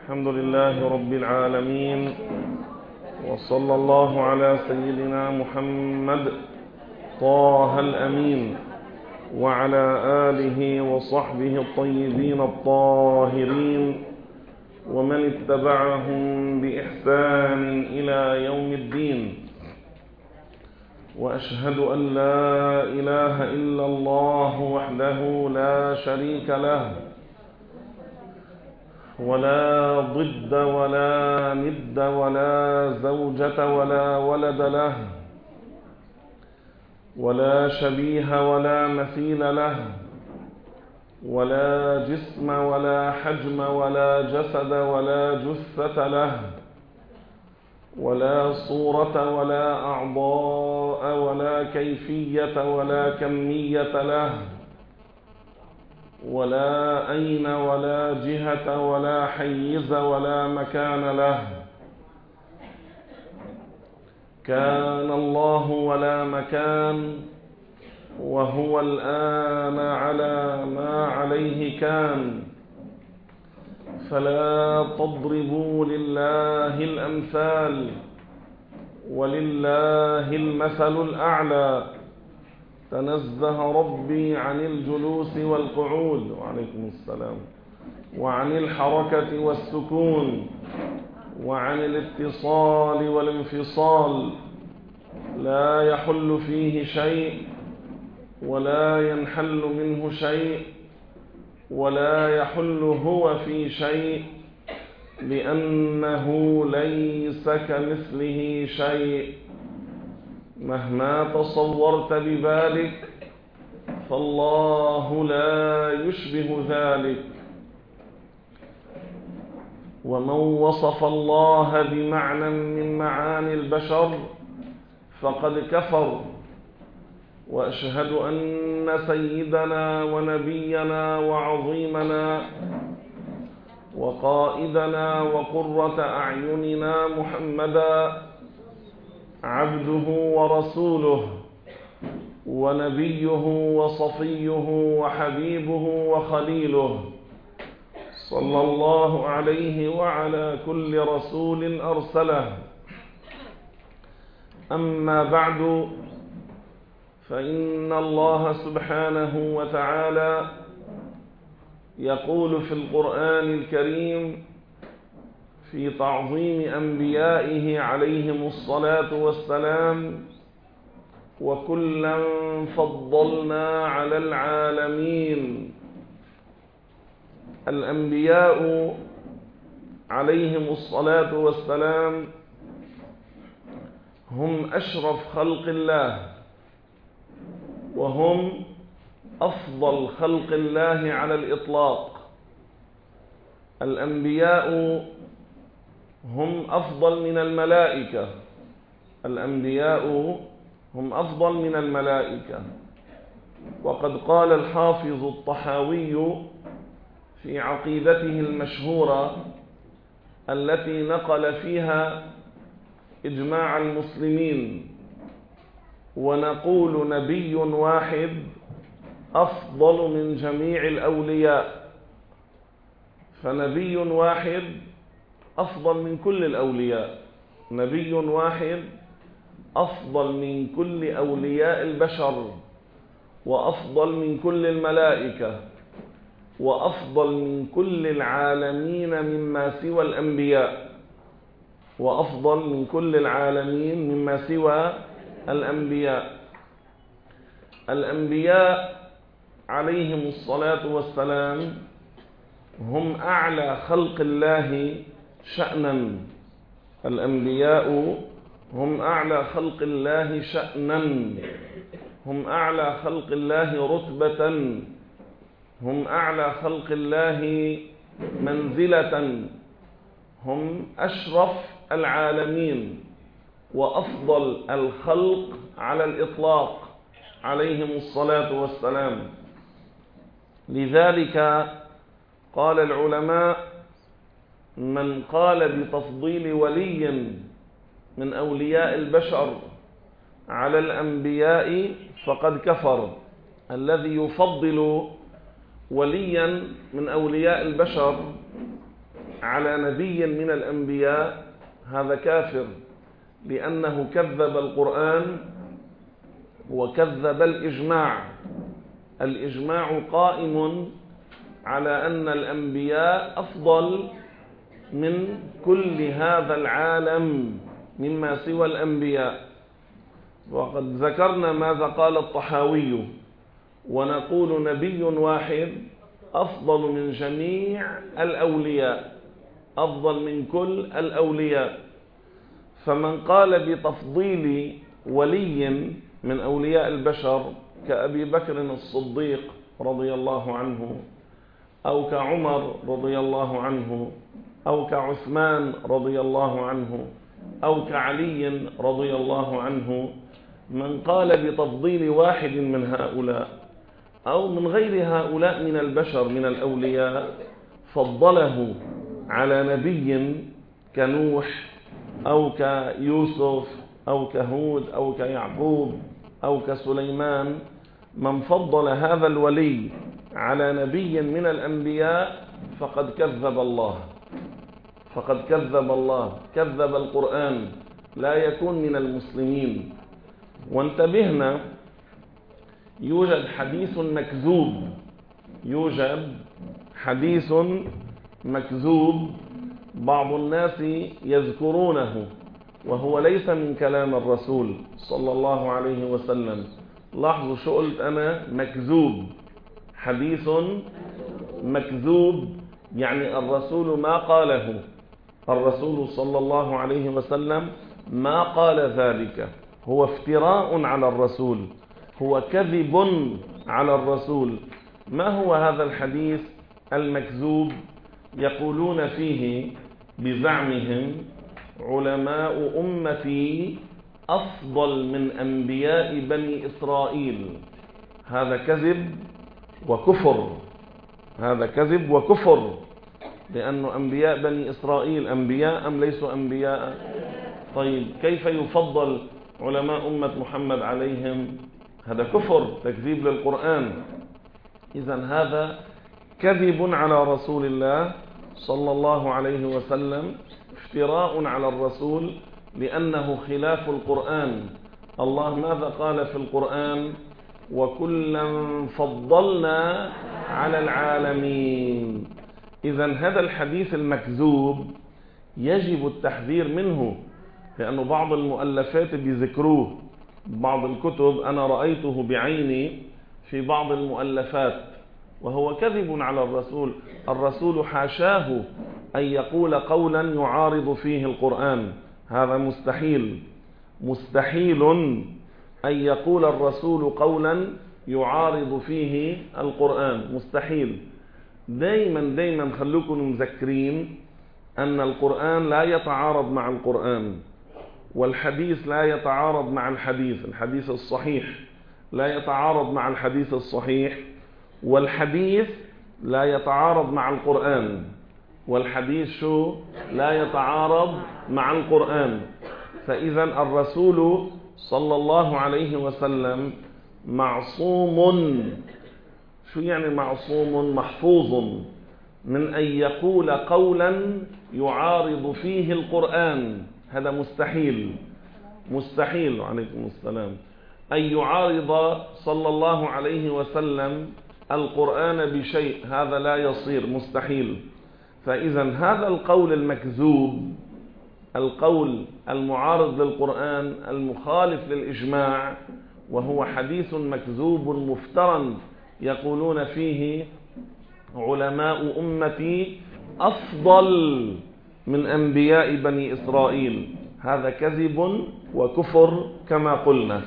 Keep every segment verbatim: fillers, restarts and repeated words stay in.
الحمد لله رب العالمين، وصلى الله على سيدنا محمد طه الأمين وعلى آله وصحبه الطيبين الطاهرين ومن اتبعهم بإحسان إلى يوم الدين. وأشهد أن لا إله إلا الله وحده لا شريك له، ولا ضد ولا ند ولا زوجة ولا ولد له، ولا شبيه ولا مثيل له، ولا جسم ولا حجم ولا جسد ولا جثة له، ولا صورة ولا أعضاء ولا كيفية ولا كمية له، ولا أين ولا جهة ولا حيز ولا مكان له. كان الله ولا مكان، وهو الآن على ما عليه كان. فلا تضربوا لله الأمثال، ولله المثل الأعلى. تنزه ربي عن الجلوس والقعود، وعليكم السلام، وعن الحركة والسكون، وعن الاتصال والانفصال. لا يحل فيه شيء ولا ينحل منه شيء، ولا يحل هو في شيء، لأنه ليس كمثله شيء. مهما تصورت ببالك فالله لا يشبه ذلك. ومن وصف الله بمعنى من معاني البشر فقد كفر. وأشهد أن سيدنا ونبينا وعظيمنا وقائدنا وقرة أعيننا محمدا عبده ورسوله، ونبيه وصفيه وحبيبه وخليله، صلى الله عليه وعلى كل رسول أرسله. أما بعد، فإن الله سبحانه وتعالى يقول في القرآن الكريم في تعظيم أنبيائه عليهم الصلاة والسلام: وكلا فضلنا على العالمين. الأنبياء عليهم الصلاة والسلام هم أشرف خلق الله، وهم أفضل خلق الله على الإطلاق. الأنبياء هم أفضل من الملائكة. الأنبياء هم أفضل من الملائكة. وقد قال الحافظ الطحاوي في عقيدته المشهورة التي نقل فيها إجماع المسلمين: ونقول نبي واحد أفضل من جميع الأولياء. فنبي واحد أفضل من كل الأولياء. نبي واحد أفضل من كل أولياء البشر، وأفضل من كل الملائكة، وأفضل من كل العالمين مما سوى الأنبياء. وأفضل من كل العالمين مما سوى الأنبياء. الأنبياء عليهم الصلاة والسلام هم أعلى خلق الله شأنا. الأنبياء هم أعلى خلق الله شأنا، هم أعلى خلق الله رتبة، هم أعلى خلق الله منزلة، هم أشرف العالمين وأفضل الخلق على الإطلاق عليهم الصلاة والسلام. لذلك قال العلماء: من قال بتفضيل ولي من أولياء البشر على الأنبياء فقد كفر. الذي يفضل وليا من أولياء البشر على نبي من الأنبياء هذا كافر، لأنه كذب القرآن وكذب الإجماع. الإجماع قائم على أن الأنبياء أفضل من كل هذا العالم مما سوى الأنبياء. وقد ذكرنا ماذا قال الطحاوي، ونقول نبي واحد أفضل من جميع الأولياء، أفضل من كل الأولياء. فمن قال بتفضيل ولي من أولياء البشر كأبي بكر الصديق رضي الله عنه، أو كعمر رضي الله عنه، أو كعثمان رضي الله عنه، أو كعلي رضي الله عنه، من قال بتفضيل واحد من هؤلاء أو من غير هؤلاء من البشر من الأولياء فضله على نبي كنوح أو كيوسف أو كهود أو كيعقوب أو كسليمان، من فضل هذا الولي على نبي من الأنبياء فقد كذب الله، فقد كذب الله، كذب القرآن، لا يكون من المسلمين. وانتبهنا، يوجد حديث مكذوب، يوجد حديث مكذوب بعض الناس يذكرونه، وهو ليس من كلام الرسول صلى الله عليه وسلم. لاحظوا شو قلت أنا؟ مكذوب، حديث مكذوب، يعني الرسول ما قاله، الرسول صلى الله عليه وسلم ما قال ذلك، هو افتراء على الرسول، هو كذب على الرسول. ما هو هذا الحديث المكذوب؟ يقولون فيه بزعمهم علماء أمتي أفضل من أنبياء بني إسرائيل. هذا كذب وكفر، هذا كذب وكفر، لأن أنبياء بني إسرائيل أنبياء أم ليسوا أنبياء؟ طيب كيف يفضل علماء أمة محمد عليهم؟ هذا كفر، تكذيب للقرآن. إذن هذا كذب على رسول الله صلى الله عليه وسلم، افتراء على الرسول، لأنه خلاف القرآن. الله ماذا قال في القرآن؟ وكلا فضلنا على العالمين. إذن هذا الحديث المكذوب يجب التحذير منه، لأن بعض المؤلفات بيذكروه، بعض الكتب أنا رأيته بعيني في بعض المؤلفات، وهو كذب على الرسول. الرسول حاشاه أن يقول قولا يعارض فيه القرآن، هذا مستحيل، مستحيل أن يقول الرسول قولا يعارض فيه القرآن، مستحيل. دايما دايما خلوكم مذكرين أن القرآن لا يتعارض مع القرآن، والحديث لا يتعارض مع الحديث، الحديث الصحيح لا يتعارض مع الحديث الصحيح، والحديث لا يتعارض مع القرآن، والحديث شو؟ لا يتعارض مع القرآن. فإذا الرسول صلى الله عليه وسلم معصوم. شو يعني معصوم؟ محفوظ من أن يقول قولا يعارض فيه القرآن، هذا مستحيل، مستحيل. عليكم السلام. أن يعارض صلى الله عليه وسلم القرآن بشيء، هذا لا يصير، مستحيل. فإذا هذا القول المكذوب، القول المعارض للقرآن المخالف للإجماع، وهو حديث مكذوب مفترى يقولون فيه علماء أمتي أفضل من أنبياء بني إسرائيل، هذا كذب وكفر كما قلنا.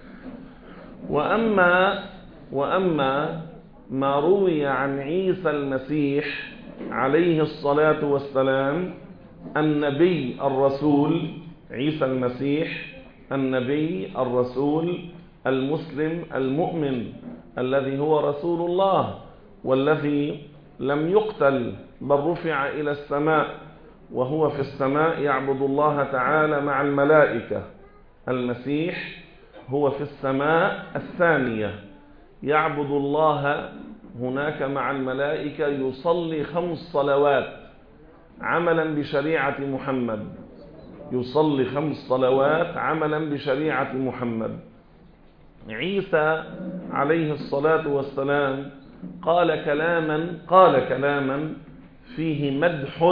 وأما وأما ما روي عن عيسى المسيح عليه الصلاة والسلام، النبي الرسول عيسى المسيح، النبي الرسول المسلم المؤمن الذي هو رسول الله، والذي لم يقتل بل رفع إلى السماء، وهو في السماء يعبد الله تعالى مع الملائكة. المسيح هو في السماء الثانية يعبد الله هناك مع الملائكة، يصلي خمس صلوات، عملا بشريعة محمد، يصلي خمس صلوات عملا بشريعة محمد. عيسى عليه الصلاة والسلام قال كلاما قال كلاما فيه مدح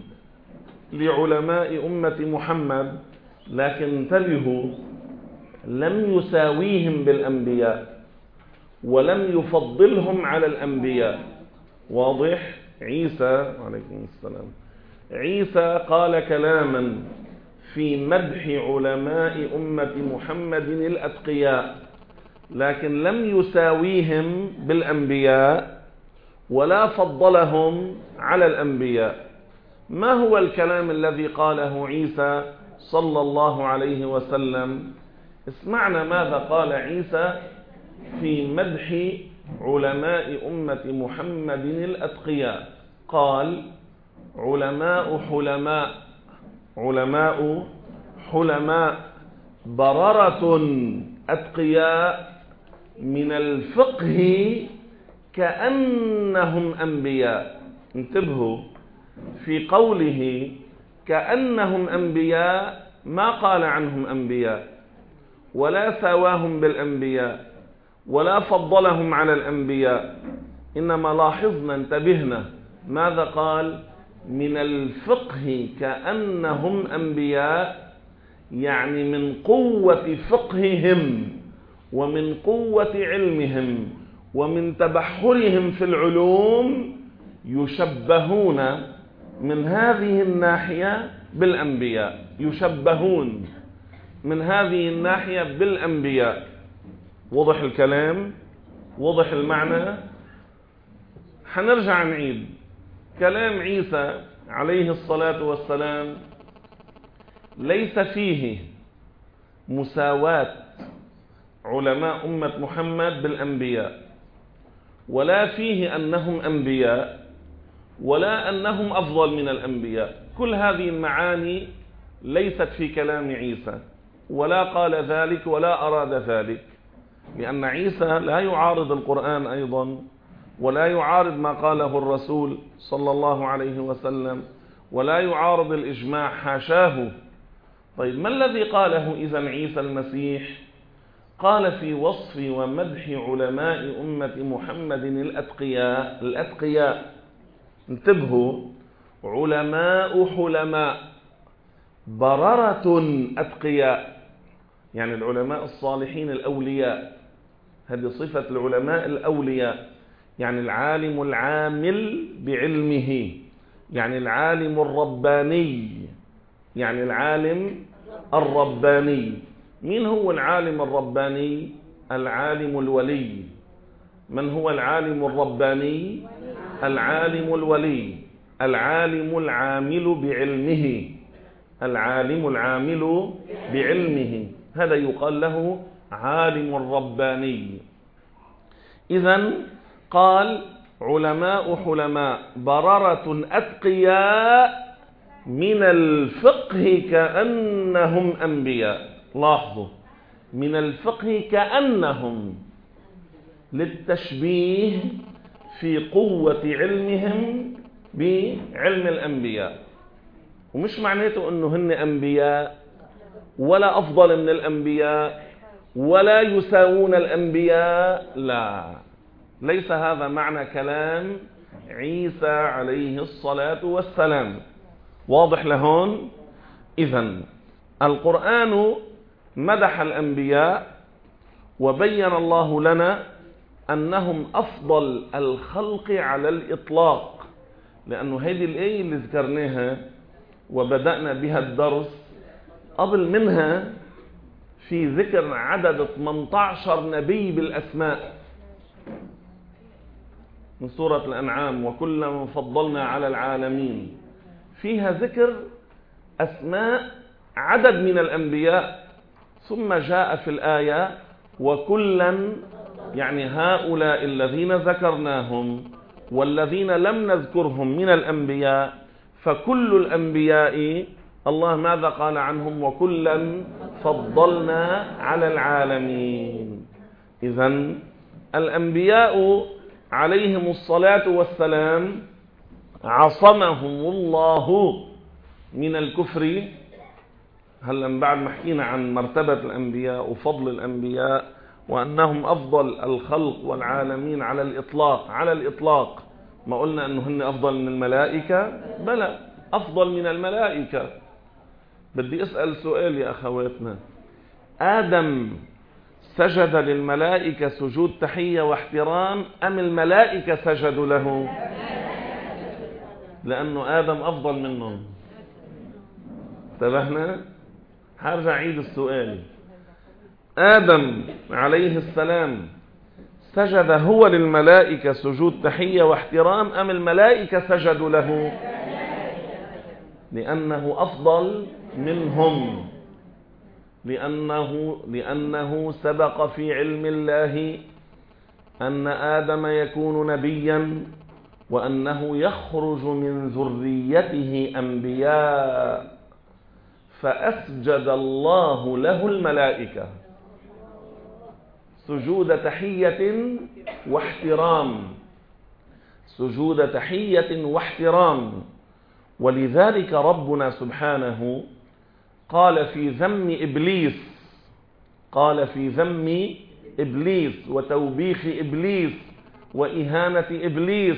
لعلماء أمة محمد، لكن انتبهوا، لم يساويهم بالأنبياء ولم يفضلهم على الأنبياء. واضح؟ عيسى عليكم السلام عيسى قال كلاما في مدح علماء أمة محمد الأتقياء، لكن لم يساويهم بالأنبياء ولا فضلهم على الأنبياء. ما هو الكلام الذي قاله عيسى صلى الله عليه وسلم؟ اسمعنا ماذا قال عيسى في مدح علماء أمة محمد الأتقياء. قال: علماء حلماء علماء حلماء بررة أتقياء من الفقه كأنهم أنبياء. انتبهوا، في قوله كأنهم أنبياء ما قال عنهم أنبياء ولا ساواهم بالأنبياء ولا فضلهم على الأنبياء، إنما لاحظنا انتبهنا ماذا قال؟ من الفقه كأنهم أنبياء، يعني من قوة فقههم ومن قوة علمهم ومن تبحرهم في العلوم يشبهون من هذه الناحية بالأنبياء، يشبهون من هذه الناحية بالأنبياء. وضح الكلام؟ وضح المعنى؟ حنرجع نعيد كلام عيسى عليه الصلاة والسلام. ليس فيه مساواة علماء أمة محمد بالأنبياء، ولا فيه أنهم أنبياء، ولا أنهم أفضل من الأنبياء. كل هذه المعاني ليست في كلام عيسى، ولا قال ذلك ولا أراد ذلك، لأن عيسى لا يعارض القرآن أيضا، ولا يعارض ما قاله الرسول صلى الله عليه وسلم، ولا يعارض الإجماع، حاشاه. طيب ما الذي قاله إذن عيسى المسيح؟ قال في وصف ومدح علماء أمة محمد الأتقياء الأتقياء انتبهوا، علماء حلماء بررة أتقياء، يعني العلماء الصالحين الأولياء. هذه صفة العلماء الأولياء، يعني العالم العامل بعلمه، يعني العالم الرباني، يعني العالم الرباني. من هو العالم الرباني؟ العالم الولي. من هو العالم الرباني؟ العالم الولي، العالم العامل بعلمه، العالم العامل بعلمه، هذا يقال له عالم رباني. إذن قال علماء حلماء بررة أتقياء من الفقه كأنهم أنبياء. لاحظوا، من الفقه كأنهم، للتشبيه في قوة علمهم بعلم الأنبياء. ومش معناته أنه هن أنبياء ولا أفضل من الأنبياء ولا يساوون الأنبياء، لا، ليس هذا معنى كلام عيسى عليه الصلاة والسلام. واضح لهون؟ إذن القرآن مدح الأنبياء وبين الله لنا أنهم أفضل الخلق على الإطلاق، لأنه هذه الآية اللي ذكرناها وبدأنا بها الدرس قبل منها في ذكر عدد ثمانية عشر نبي بالأسماء من سورة الأنعام، وكلما فضلنا على العالمين. فيها ذكر أسماء عدد من الأنبياء، ثم جاء في الآية وكلا، يعني هؤلاء الذين ذكرناهم والذين لم نذكرهم من الأنبياء، فكل الأنبياء الله ماذا قال عنهم؟ وكلا فضلنا على العالمين. إذن الأنبياء عليهم الصلاة والسلام عصمهم الله من الكفر. هلا من بعد ما حكينا عن مرتبة الأنبياء وفضل الأنبياء وأنهم أفضل الخلق والعالمين على الإطلاق، على الإطلاق ما قلنا أنه هن أفضل من الملائكة، بلى أفضل من الملائكة. بدي أسأل سؤال يا أخواتنا، آدم سجد للملائكة سجود تحية واحترام أم الملائكة سجدوا له؟ لأنه آدم أفضل منهم. انتبهنا؟ هرجع عيد السؤال. آدم عليه السلام سجد هو للملائكة سجود تحية واحترام أم الملائكة سجدوا له؟ لأنه أفضل منهم، لأنه, لأنه سبق في علم الله أن آدم يكون نبيا وأنه يخرج من ذريته أنبياء، فأسجد الله له الملائكة سجود تحية واحترام، سجود تحية واحترام. ولذلك ربنا سبحانه قال في ذم إبليس، قال في ذم إبليس وتوبيخ إبليس وإهانة إبليس: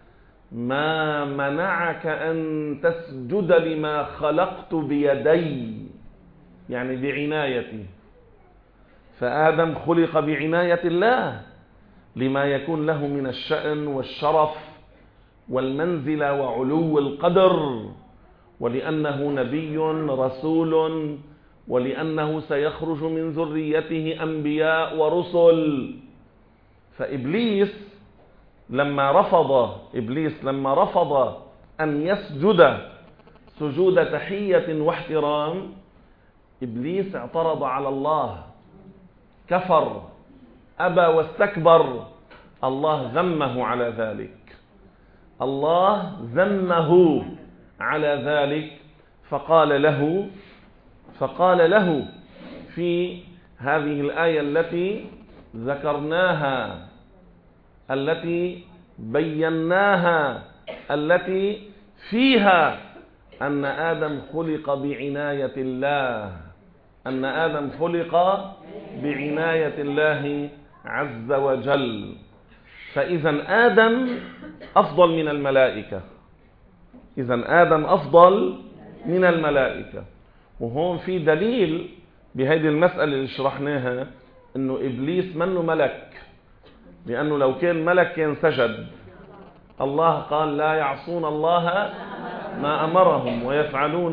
ما منعك أن تسجد لما خلقت بيدي، يعني بعنايتي. فآدم خلق بعناية الله لما يكون له من الشأن والشرف والمنزلة وعلو القدر، ولأنه نبي رسول، ولأنه سيخرج من ذريته أنبياء ورسل. فإبليس لما رفض إبليس لما رفض أن يسجد سجود تحية واحترام، إبليس اعترض على الله، كفر، أبى واستكبر. الله ذمه على ذلك، الله ذمه على ذلك، فقال له فقال له في هذه الآية التي ذكرناها، التي بيناها، التي فيها أن آدم خلق بعناية الله، أن آدم خلق بعناية الله عز وجل. فإذا آدم أفضل من الملائكة، إذا آدم أفضل من الملائكة. وهون في دليل بهذه المسألة اللي شرحناها، إنه إبليس منه ملك، لأنه لو كان ملك كان سجد. الله قال: لا يعصون الله ما أمرهم ويفعلون.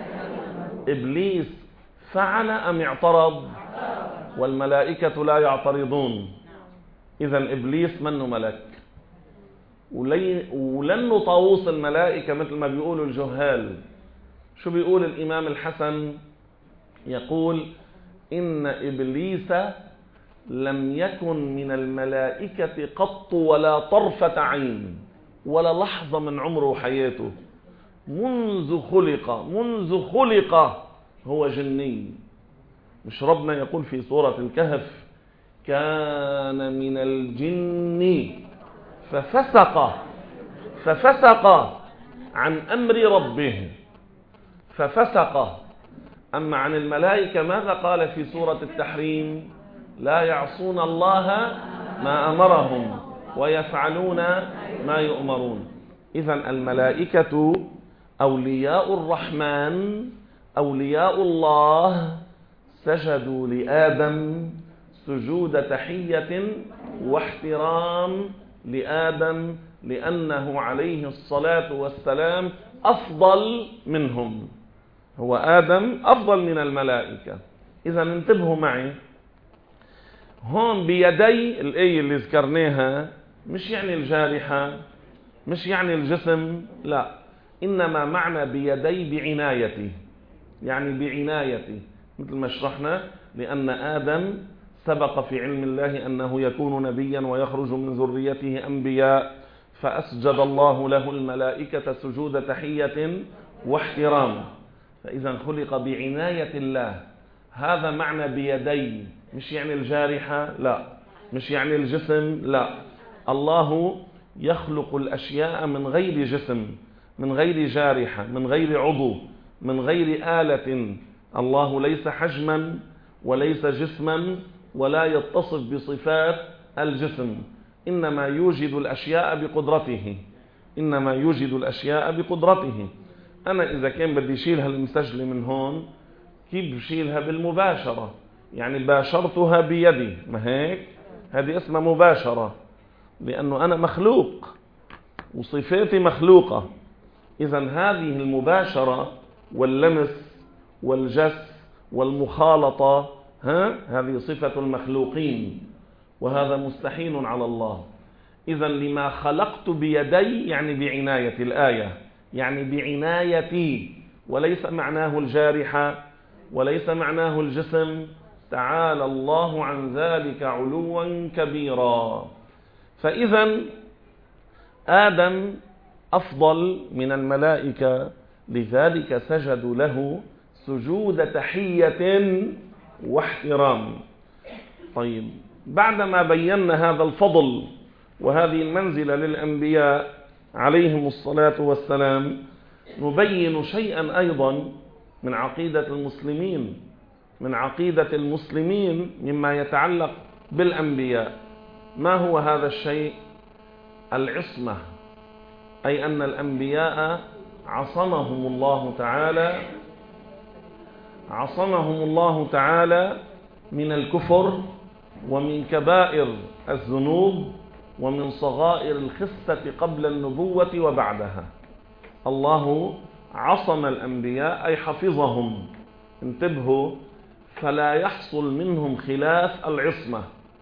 إبليس فعل أم اعترض؟ والملائكة لا يعترضون. إذا إبليس منه ملك، ولن طاووس الملائكة مثل ما بيقولوا الجهال. شو بيقول الإمام الحسن؟ يقول: إن إبليس لم يكن من الملائكة قط ولا طرفة عين، ولا لحظة من عمره وحياته، منذ خلق منذ خلق هو جني. مش ربنا يقول في سورة الكهف: كان من الجن ففسق ففسق عن أمر ربه، ففسق. أما عن الملائكة ماذا قال في سورة التحريم؟ لا يعصون الله ما أمرهم ويفعلون ما يؤمرون. إذا الملائكة أولياء الرحمن، أولياء الله، سجدوا لآدم سجود تحية واحترام لآدم، لأنه عليه الصلاة والسلام أفضل منهم. هو آدم أفضل من الملائكة. إذا انتبهوا معي، هون بيدي الآية اللي ذكرناها مش يعني الجارحة، مش يعني الجسم، لا، إنما معنى بيدي بعنايتي، يعني بعنايتي، مثل ما شرحنا. لأن آدم سبق في علم الله أنه يكون نبيا ويخرج من ذريته أنبياء، فأسجد الله له الملائكة سجود تحية واحترام. فإذا خلق بعناية الله. هذا معنى بيدي، مش يعني الجارحة، لا، مش يعني الجسم، لا. الله يخلق الأشياء من غير جسم، من غير جارحة، من غير عضو، من غير آلة. الله ليس حجما وليس جسما ولا يتصف بصفات الجسم، إنما يوجد الأشياء بقدرته، إنما يوجد الأشياء بقدرته. أنا إذا كان بدي شيلها المسجلة من هون، كيف بشيلها؟ بالمباشرة، يعني باشرتها بيدي، ما هيك؟ هذه اسمها مباشرة، لأنه أنا مخلوق وصفاتي مخلوقة. إذن هذه المباشرة واللمس والجس والمخالطة، ها؟ هذه صفة المخلوقين، وهذا مستحيل على الله. إذن لما خلقت بيدي يعني بعناية الآية، يعني بعنايتي، وليس معناه الجارحة وليس معناه الجسم. تعالى الله عن ذلك علوا كبيرا. فإذا آدم أفضل من الملائكة، لذلك سجدوا له سجود تحية واحترام. طيب، بعدما بينا هذا الفضل وهذه المنزلة للأنبياء عليهم الصلاة والسلام، نبين شيئا أيضا من عقيدة المسلمين، من عقيدة المسلمين مما يتعلق بالأنبياء. ما هو هذا الشيء؟ العصمة، أي أن الأنبياء عصمهم الله تعالى عصمهم الله تعالى من الكفر ومن كبائر الذنوب ومن صغائر الخسة قبل النبوة وبعدها. الله عصم الأنبياء أي حفظهم، انتبهوا، فلا يحصل منهم خلاف العصمة،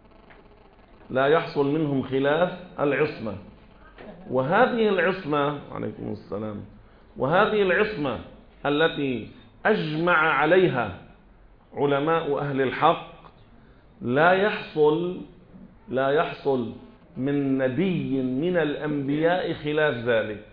لا يحصل منهم خلاف العصمة. وهذه العصمة، عليكم السلام، وهذه العصمة التي أجمع عليها علماء أهل الحق، لا يحصل لا يحصل من نبي من الأنبياء خلاف ذلك.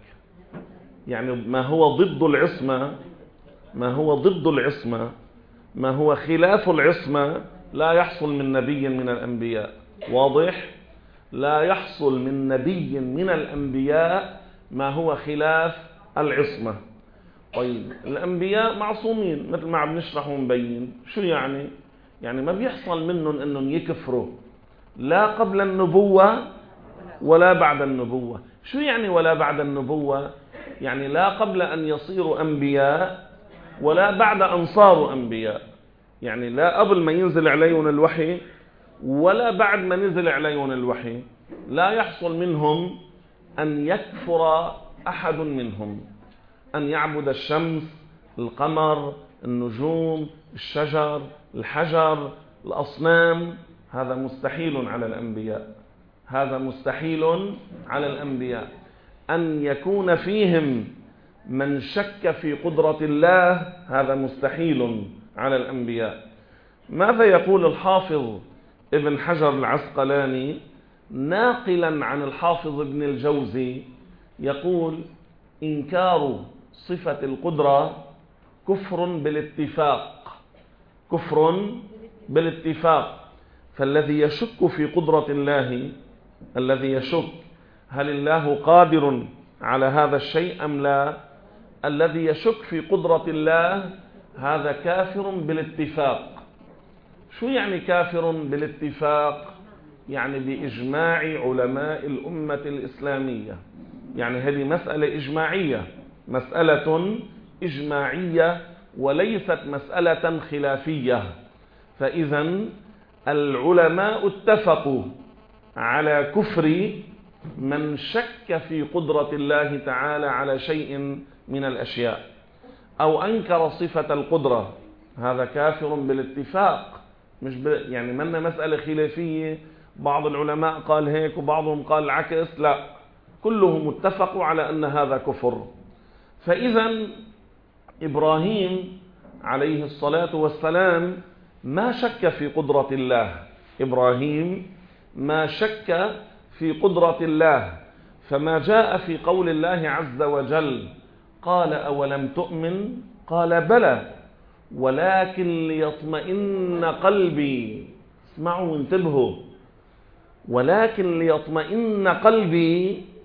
يعني ما هو ضد العصمة، ما هو ضد العصمة، ما هو خلاف العصمة، لا يحصل من نبي من الأنبياء. واضح؟ لا يحصل من نبي من الأنبياء ما هو خلاف العصمة. طيب، الأنبياء معصومين مثل ما عم نشرح ونبين. شو يعني؟ يعني ما بيحصل منهم أنهم يكفروا لا قبل النبوة ولا بعد النبوة. شو يعني ولا بعد النبوة؟ يعني لا قبل أن يصيروا أنبياء ولا بعد أن صاروا أنبياء. يعني لا قبل ما ينزل عليهم الوحي ولا بعد ما نزل عليهم الوحي. لا يحصل منهم أن يكفر أحد منهم، أن يعبد الشمس، القمر، النجوم، الشجر، الحجر، الأصنام. هذا مستحيل على الأنبياء، هذا مستحيل على الأنبياء. أن يكون فيهم من شك في قدرة الله، هذا مستحيل على الأنبياء. ماذا يقول الحافظ ابن حجر العسقلاني ناقلا عن الحافظ ابن الجوزي؟ يقول: إنكار صفة القدرة كفر بالاتفاق، كفر بالاتفاق. فالذي يشك في قدرة الله، الذي يشك هل الله قادر على هذا الشيء أم لا، الذي يشك في قدرة الله هذا كافر بالاتفاق. شو يعني كافر بالاتفاق؟ يعني بإجماع علماء الأمة الإسلامية. يعني هذه مسألة إجماعية، مسألة إجماعية وليست مسألة خلافية. فإذا العلماء اتفقوا على كفر من شك في قدرة الله تعالى على شيء من الأشياء أو أنكر صفة القدرة، هذا كافر بالاتفاق. مش ب... يعني منا مسألة خلافية، بعض العلماء قال هيك وبعضهم قال العكس، لا، كلهم اتفقوا على أن هذا كفر. فإذا إبراهيم عليه الصلاة والسلام ما شك في قدرة الله، إبراهيم ما شك في قدرة الله. فما جاء في قول الله عز وجل: قال أولم تؤمن؟ قال بلى ولكن ليطمئن قلبي. اسمعوا وانتبهوا، ولكن ليطمئن قلبي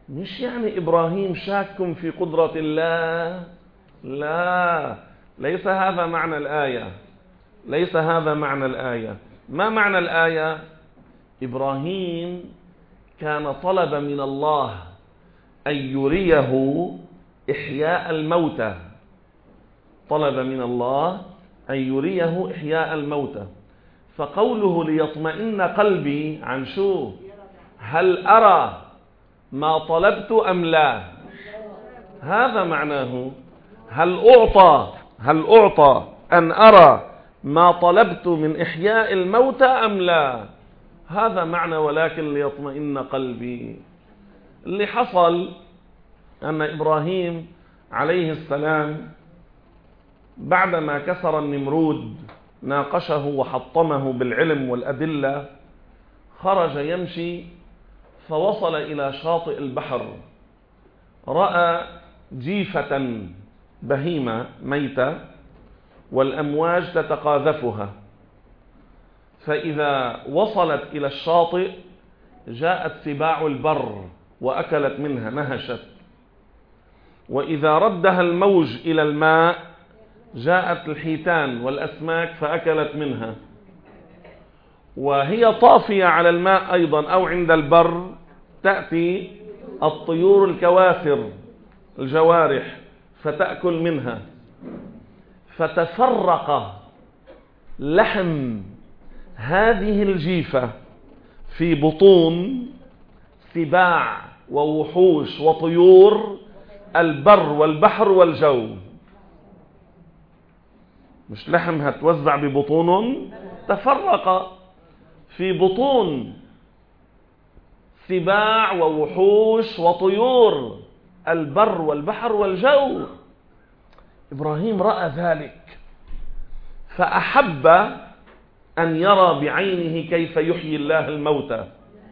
مش يعني إبراهيم شاك في قدرة الله، لا، ليس هذا معنى الآية، ليس هذا معنى الآية. ما معنى الآية؟ إبراهيم كان طلب من الله أن يريه إحياء الموتى، طلب من الله أن يريه إحياء الموتى. فقوله ليطمئن قلبي عن شو؟ هل أرى ما طلبت أم لا؟ هذا معناه. هل أعطى هل أعطى أن أرى ما طلبت من إحياء الموتى أم لا؟ هذا معنى ولكن ليطمئن قلبي. اللي حصل أن إبراهيم عليه السلام بعدما كسر النمرود ناقشه وحطمه بالعلم والأدلة، خرج يمشي فوصل إلى شاطئ البحر، رأى جيفة بهيمة ميتة والأمواج تتقاذفها، فإذا وصلت إلى الشاطئ جاءت سباع البر وأكلت منها، نهشت. وإذا ردها الموج إلى الماء جاءت الحيتان والأسماك فأكلت منها. وهي طافية على الماء أيضا أو عند البر تأتي الطيور الكواسر الجوارح فتأكل منها. فتفرق لحم هذه الجيفة في بطون سباع ووحوش وطيور البر والبحر والجو. مش لحمها توزع ببطونهم، تفرق في بطون سباع ووحوش وطيور البر والبحر والجو. إبراهيم رأى ذلك فأحب أن يرى بعينه كيف يحيي الله الموتى،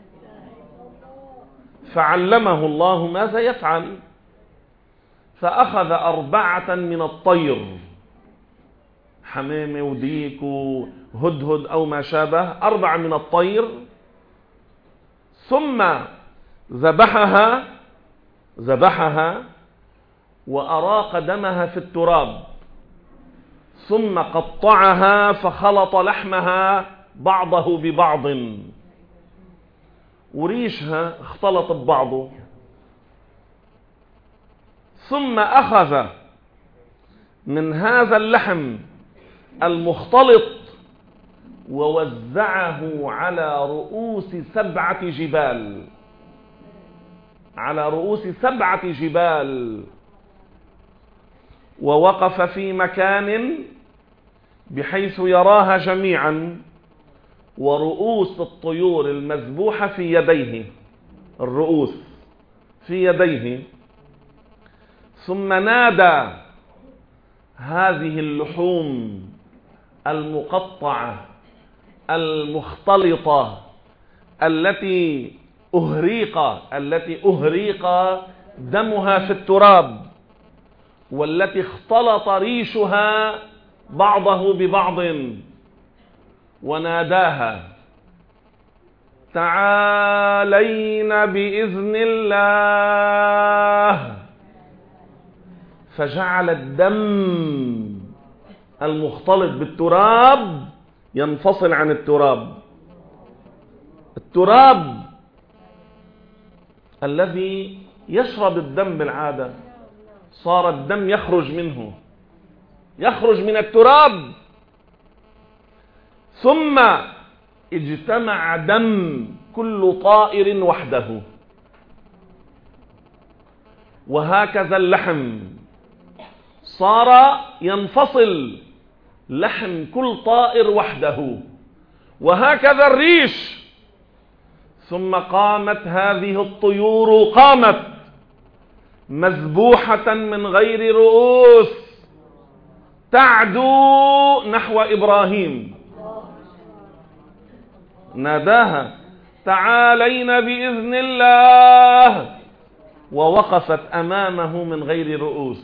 فعلمه الله ماذا يفعل. فأخذ أربعة من الطير، حمامة وديك وهدهد أو ما شابه، أربعة من الطير، ثم ذبحها ذبحها وأراق دمها في التراب، ثم قطعها فخلط لحمها بعضه ببعض، وريشها اختلط ببعضه، ثم أخذ من هذا اللحم المختلط ووزعه على رؤوس سبعة جبال على رؤوس سبعة جبال ووقف في مكان بحيث يراها جميعا، ورؤوس الطيور المذبوحة في يديه، الرؤوس في يديه. ثم نادى هذه اللحوم المقطعة المختلطة التي أهريق التي أهريق دمها في التراب، والتي اختلط ريشها بعضه ببعض، وناداها: تعالين بإذن الله. فجعل الدم المختلط بالتراب ينفصل عن التراب. التراب الذي يشرب الدم بالعادة صار الدم يخرج منه، يخرج من التراب، ثم اجتمع دم كل طائر وحده. وهكذا اللحم صار ينفصل، لحم كل طائر وحده، وهكذا الريش. ثم قامت هذه الطيور، قامت مذبوحة من غير رؤوس تعدو نحو إبراهيم. ناداها: تعالين بإذن الله، ووقفت أمامه من غير رؤوس.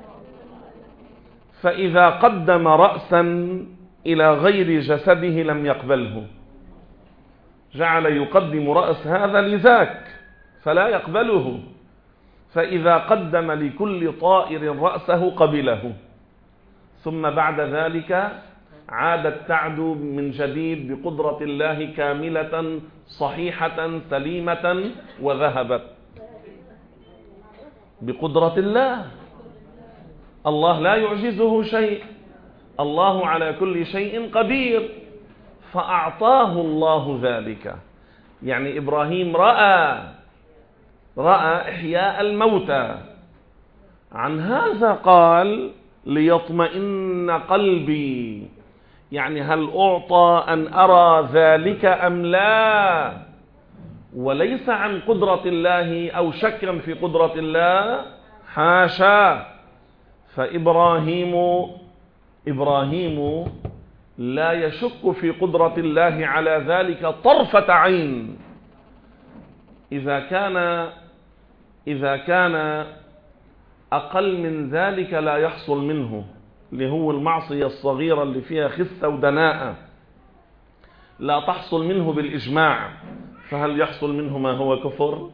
فإذا قدم رأسا إلى غير جسده لم يقبله، جعل يقدم رأس هذا لذاك فلا يقبله. فإذا قدم لكل طائر رأسه قبله، ثم بعد ذلك عادت تعدو من جديد بقدرة الله كاملة صحيحة سليمة، وذهبت بقدرة الله. الله لا يعجزه شيء، الله على كل شيء قدير، فأعطاه الله ذلك. يعني إبراهيم رأى رأى إحياء الموتى، عن هذا قال ليطمئن قلبي، يعني هل أعطى أن أرى ذلك أم لا، وليس عن قدرة الله أو شكا في قدرة الله، حاشا. فإبراهيم إبراهيم لا يشك في قدرة الله على ذلك طرفة عين. إذا كان إذا كان أقل من ذلك لا يحصل منه، اللي هو المعصية الصغيرة اللي فيها خسة ودناءة، لا تحصل منه بالإجماع، فهل يحصل منه ما هو كفر؟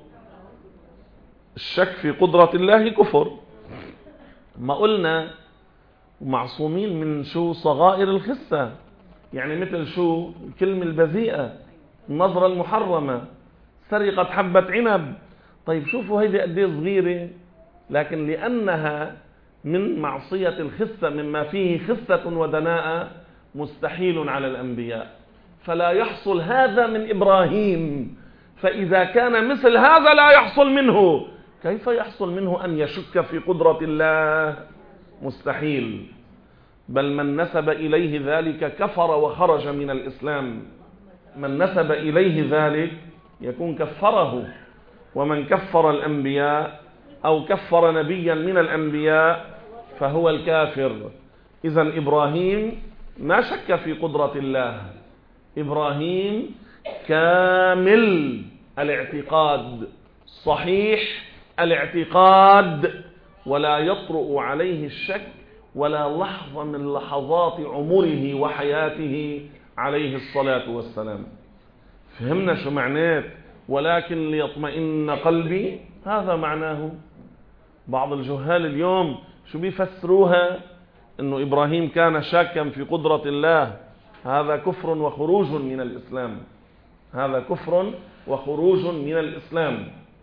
الشك في قدرة الله كفر. ما قلنا معصومين من شو؟ صغائر الخسة، يعني مثل شو؟ الكلمة البذيئة، النظرة المحرمة، سرقة حبة عنب. طيب شوفوا هيدي قد ايه صغيرة، لكن لأنها من معصية الخسة مما فيه خسة ودناءة مستحيل على الأنبياء، فلا يحصل هذا من إبراهيم. فإذا كان مثل هذا لا يحصل منه، كيف يحصل منه أن يشك في قدرة الله؟ مستحيل. بل من نسب إليه ذلك كفر وخرج من الإسلام. من نسب إليه ذلك يكون كفره، ومن كفر الأنبياء أو كفر نبيا من الأنبياء فهو الكافر. إذن إبراهيم ما شك في قدرة الله، إبراهيم كامل الاعتقاد، صحيح الاعتقاد، ولا يطرؤ عليه الشك ولا لحظة من لحظات عمره وحياته عليه الصلاة والسلام. فهمنا شو معناه ولكن ليطمئن قلبي؟ هذا معناه. بعض الجهال اليوم شو بيفسروها؟ انه ابراهيم كان شاكا في قدرة الله. هذا كفر وخروج من الإسلام، هذا كفر وخروج من الإسلام.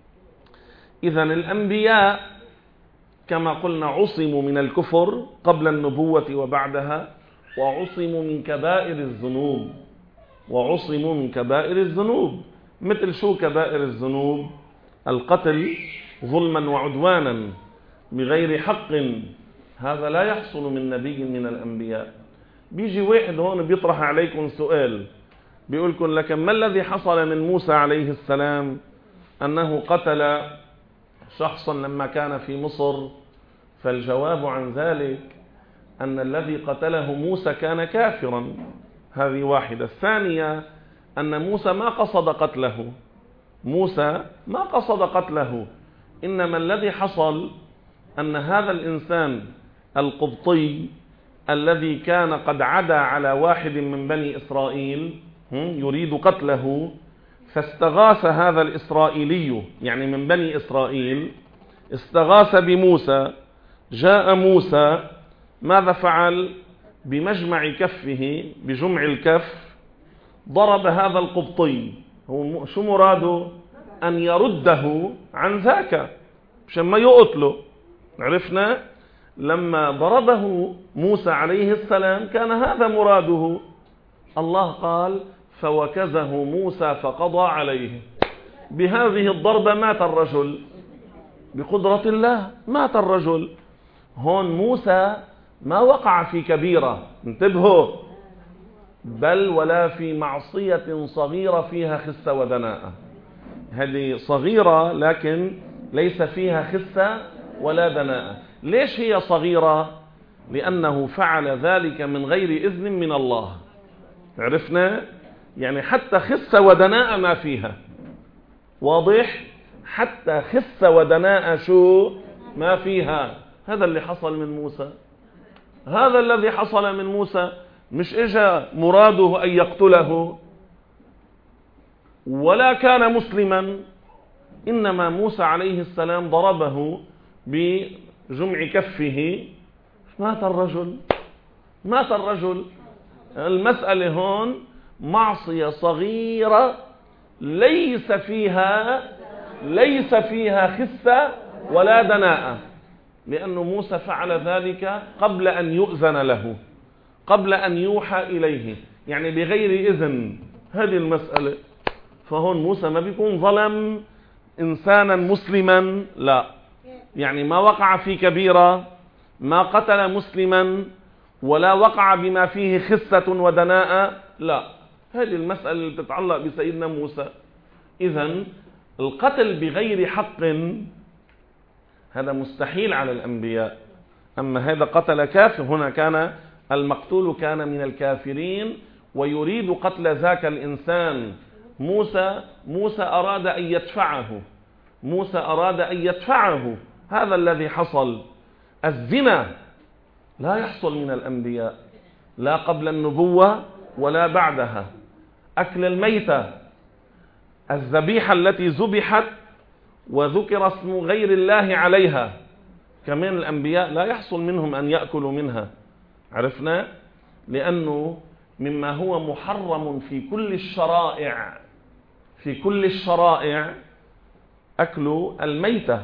إذن الأنبياء كما قلنا عصموا من الكفر قبل النبوة وبعدها، وعصموا من كبائر الذنوب، وعصموا من كبائر الذنوب. مثل شو كبائر الذنوب؟ القتل ظلما وعدوانا بغير حق، هذا لا يحصل من نبي من الأنبياء. بيجي واحد هون بيطرح عليكم سؤال، بيقولكم لكن ما الذي حصل من موسى عليه السلام أنه قتل شخصا لما كان في مصر؟ فالجواب عن ذلك أن الذي قتله موسى كان كافرا، هذه واحدة. الثانية أن موسى ما قصد قتله، موسى ما قصد قتله، إنما الذي حصل أن هذا الإنسان القبطي الذي كان قد عدا على واحد من بني إسرائيل يريد قتله، فاستغاث هذا الإسرائيلي يعني من بني إسرائيل، استغاث بموسى. جاء موسى ماذا فعل؟ بمجمع كفه، بجمع الكف، ضرب هذا القبطي. هو شو مراده؟ أن يرده عن ذاك مشان ما يقتله. عرفنا؟ لما ضربه موسى عليه السلام كان هذا مراده. الله قال فوكزه موسى فقضى عليه. بهذه الضربة مات الرجل بقدرة الله، مات الرجل. هون موسى ما وقع في كبيرة، انتبهوا، بل ولا في معصية صغيرة فيها خسة ودناءة. هذه صغيرة لكن ليس فيها خسة ولا دناءة. ليش هي صغيرة؟ لأنه فعل ذلك من غير إذن من الله. عرفنا؟ يعني حتى خسة ودناءة ما فيها. واضح؟ حتى خسة ودناءة شو ما فيها. هذا اللي حصل من موسى، هذا الذي حصل من موسى. مش اجا مراده أن يقتله، ولا كان مسلما، إنما موسى عليه السلام ضربه بجمع كفه، مات الرجل مات الرجل المسألة هون معصية صغيرة ليس فيها ليس فيها خسة ولا دناءة، لأن موسى فعل ذلك قبل أن يؤذن له، قبل أن يوحى إليه، يعني بغير إذن. هذه المسألة. فهون موسى ما بيكون ظلم إنسانا مسلما، لا، يعني ما وقع في كبيرة، ما قتل مسلما، ولا وقع بما فيه خسة ودناءة، لا. هذه المسألة اللي تتعلق بسيدنا موسى. إذن القتل بغير حق هذا مستحيل على الأنبياء. أما هذا قتل كافر، هنا كان المقتول كان من الكافرين ويريد قتل ذاك الإنسان. موسى موسى أراد أن يدفعه موسى أراد أن يدفعه هذا الذي حصل. الزنا لا يحصل من الأنبياء، لا قبل النبوة ولا بعدها. أكل الميتة، الذبيحة التي ذبحت وذكر اسم غير الله عليها، كمان الأنبياء لا يحصل منهم أن يأكلوا منها. عرفنا؟ لأنه مما هو محرم في كل الشرائع في كل الشرائع أكل الميتة،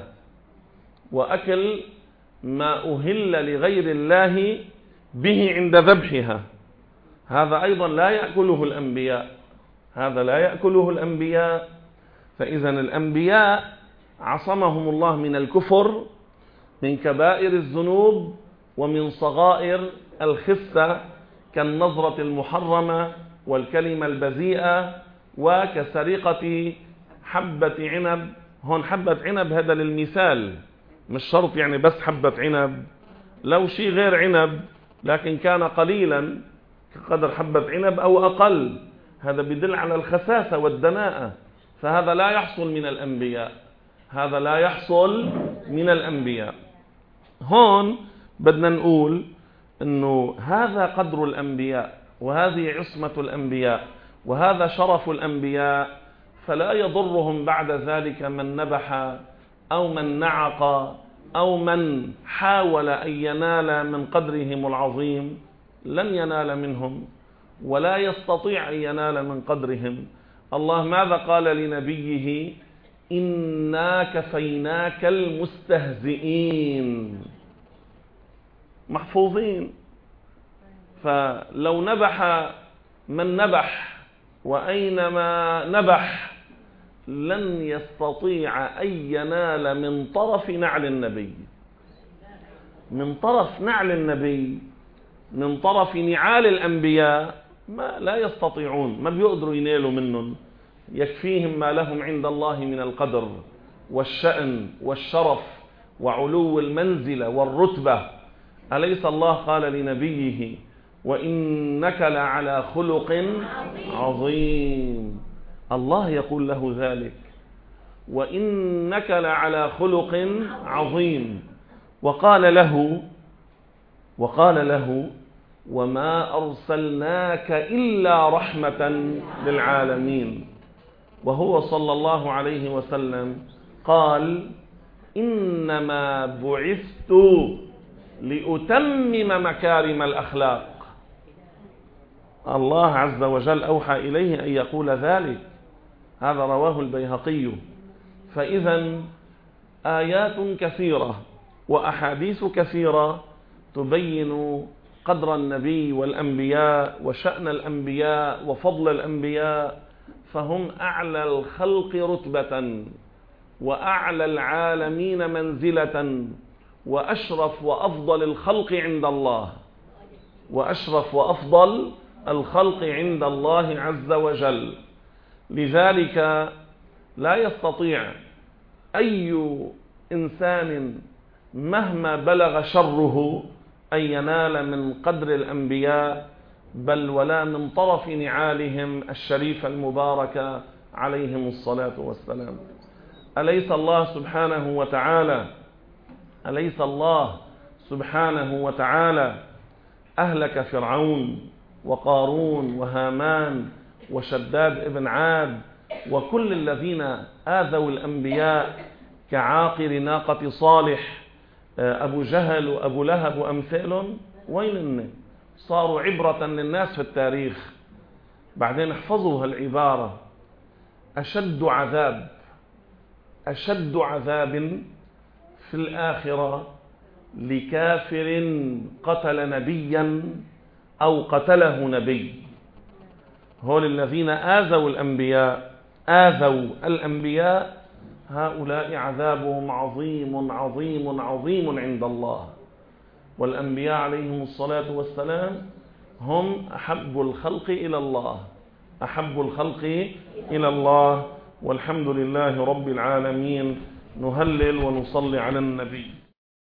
وأكل ما أهل لغير الله به عند ذبحها. هذا أيضا لا يأكله الأنبياء هذا لا يأكله الأنبياء. فإذا الأنبياء عصمهم الله من الكفر، من كبائر الذنوب، ومن صغائر الخسة كالنظرة المحرمة والكلمة البذيئة وكسرقة حبة عنب. هون حبة عنب هذا للمثال، مش شرط يعني بس حبة عنب، لو شيء غير عنب لكن كان قليلا كقدر حبة عنب أو أقل، هذا بيدل على الخساسة والدناءة. فهذا لا يحصل من الأنبياء هذا لا يحصل من الأنبياء. هون بدنا نقول أنه هذا قدر الأنبياء، وهذه عصمة الأنبياء، وهذا شرف الأنبياء. فلا يضرهم بعد ذلك من نبح أو من نعق أو من حاول أن ينال من قدرهم العظيم، لن ينال منهم ولا يستطيع أن ينال من قدرهم. الله ماذا قال لنبيه؟ إنا كفيناك المستهزئين. محفوظين. فلو نبح من نبح وأينما نبح لن يستطيع أن ينال من طرف نعل النبي من طرف نعل النبي من طرف نعال الأنبياء، ما لا يستطيعون، ما بيقدروا ينالوا منهم. يكفيهم ما لهم عند الله من القدر والشأن والشرف وعلو المنزلة والرتبة. أليس الله قال لنبيه وإنك لعلى خلق عظيم؟ الله يقول له ذلك، وإنك لعلى خلق عظيم. وقال له وقال له وما أرسلناك إلا رحمة للعالمين. وهو صلى الله عليه وسلم قال إنما بعثت لأتمم مكارم الأخلاق. الله عز وجل أوحى إليه أن يقول ذلك. هذا رواه البيهقي. فإذا آيات كثيرة وأحاديث كثيرة تبين قدر النبي والأنبياء وشأن الأنبياء وفضل الأنبياء، فهم أعلى الخلق رتبة وأعلى العالمين منزلة وأشرف وأفضل الخلق عند الله وأشرف وأفضل الخلق عند الله عز وجل. لذلك لا يستطيع أي إنسان مهما بلغ شره أن ينال من قدر الأنبياء، بل ولا من طرف نعالهم الشريفة المباركة عليهم الصلاة والسلام. أليس الله سبحانه وتعالى أليس الله سبحانه وتعالى أهلك فرعون وقارون وهامان وشداد ابن عاد وكل الذين آذوا الأنبياء كعاقر ناقة صالح، أبو جهل وأبو لهب وأمثالهم، وين صاروا عبرة للناس في التاريخ. بعدين احفظوا هالعبارة: أشد عذاب أشد عذاب في الآخرة لكافر قتل نبيا أو قتله نبي. هؤلاء الذين آذوا الأنبياء آذوا الأنبياء هؤلاء عذابهم عظيم عظيم عظيم عند الله. والأنبياء عليهم الصلاة والسلام هم أحب الخلق إلى الله أحب الخلق إلى الله والحمد لله رب العالمين. نهلل ونصلي على النبي.